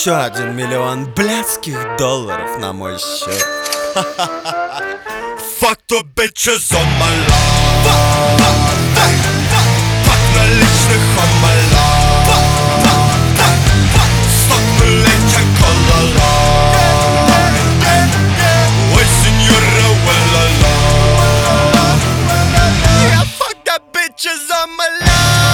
еще 1 миллион блядских долларов на мой счет. Fuck the bitches on my lawn. Fuck наличных on my lawn. Сток наличек on the lawn. Ой, сеньора, уа-ла-ла. Yeah, fuck the bitches on my lawn.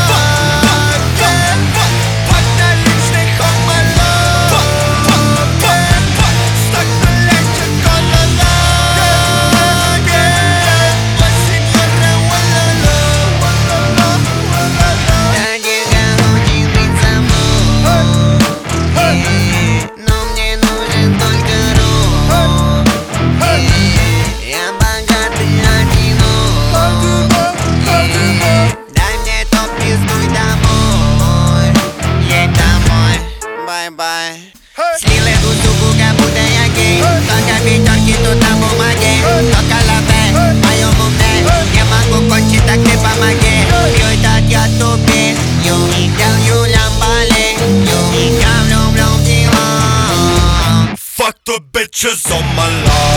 Слил эту суку, как будто я гей. Только пятерки тут на бумаге. Только лаве, в моем уме. Не могу кончить, так ты помоги. Пью этот я тупик. Делаю лямбали. Я влюблен в него. Fuck the bitches on my lawn.